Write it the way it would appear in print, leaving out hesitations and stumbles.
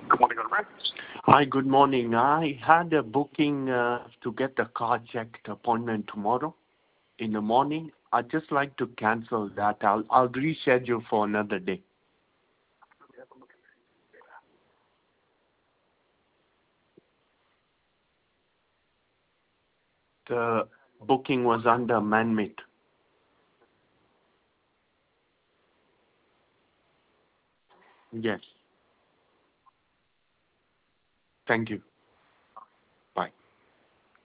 Good morning, Oliver. Hi, good morning. I had a booking to get the car checked appointment tomorrow in the morning. I'd just like to cancel that. I'll reschedule for another day. The booking was under amendment. Yes. Thank you.